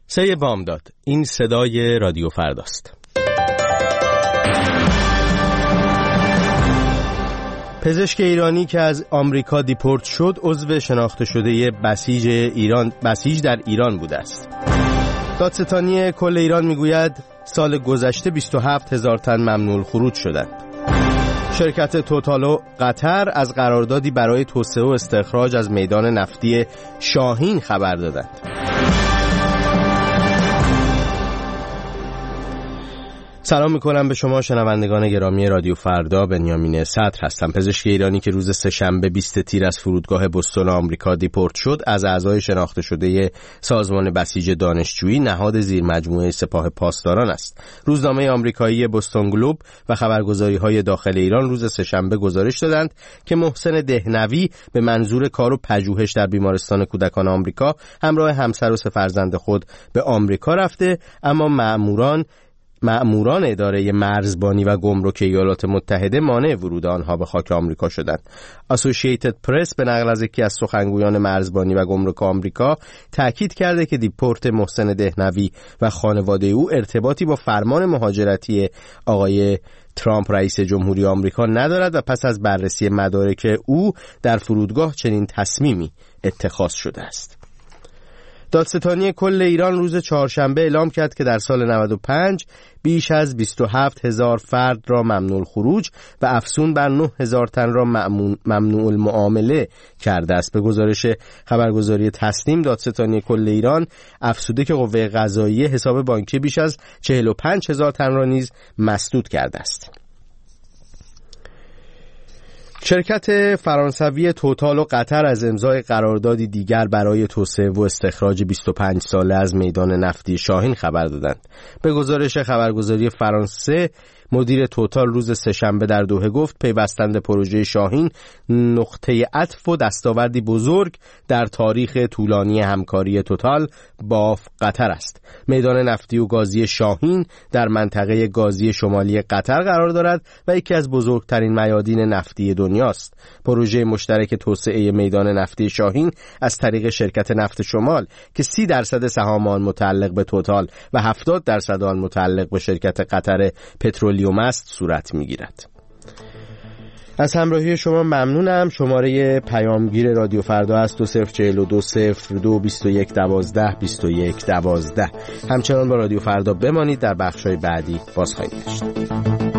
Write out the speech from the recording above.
3 بامداد. این صدای رادیو فرداست. پزشک ایرانی که از آمریکا دیپورت شد عضو شناخته شده بسیج در ایران بوده است. دادستانی کل ایران میگوید سال گذشته 27,000 تن ممنوع الخروج شدند. شرکت توتال و قطر از قراردادی برای توسعه و استخراج از میدان نفتی شاهین خبر دادند. سلام میکنم به شما شنوندگان گرامی رادیو فردا. بنیامین صدر هستم. پزشک ایرانی که روز سه‌شنبه 20 تیر از فرودگاه بوستون آمریکا دیپورت شد از اعضای شناخته شده سازمان بسیج دانشجویی نهاد زیر مجموعه سپاه پاسداران است. روزنامه آمریکایی بوستون گلوب و خبرگزاری‌های داخل ایران روز سه‌شنبه گزارش دادند که محسن دهنوی به منظور کار و پژوهش در بیمارستان کودکان آمریکا همراه همسر و 3 فرزند خود به آمریکا رفته، اما مأموران اداره مرزبانی و گمرک ایالات متحده مانع ورود آنها به خاک آمریکا شدند. اسوسییتد پرس به نقل از یکی از سخنگویان مرزبانی و گمرک آمریکا تأکید کرده که دیپورت محسن دهنوی و خانواده او ارتباطی با فرمان مهاجرتی آقای ترامپ رئیس جمهوری آمریکا ندارد و پس از بررسی مدارک او در فرودگاه چنین تصمیمی اتخاذ شده است. دادستانی کل ایران روز چهارشنبه اعلام کرد که در سال 95 بیش از 27,000 فرد را ممنوع الخروج و افزون بر 9,000 تن را ممنوع المعامله کرده است. به گزارش خبرگزاری تسنیم، دادستانی کل ایران افزوده که قوه قضاییه حساب بانکی بیش از 45,000 تن را نیز مسدود کرده است. شرکت فرانسوی توتال و قطر از امضای قراردادی دیگر برای توسعه و استخراج 25 ساله از میدان نفتی شاهین خبر دادند. به گزارش خبرگزاری فرانسه، مدیر توتال روز سه‌شنبه در دوحه گفت پیوستن به پروژه شاهین نقطه عطف و دستاوردی بزرگ در تاریخ طولانی همکاری توتال با قطر است. میدان نفتی و گازی شاهین در منطقه گازی شمالی قطر قرار دارد و یکی از بزرگترین میادین نفتی دنیاست. پروژه مشترک توسعه میدان نفتی شاهین از طریق شرکت نفت شمال که 30% سهام آن متعلق به توتال و 70% آن متعلق به شرکت قطر پترولیوم است صورت میگیرد. از همراهی شما ممنونم. شماره پیامگیر رادیو فردا است 20420221122112. همچنان با رادیو فردا بمانید. در بخش‌های بعدی باز خواهیم داشت.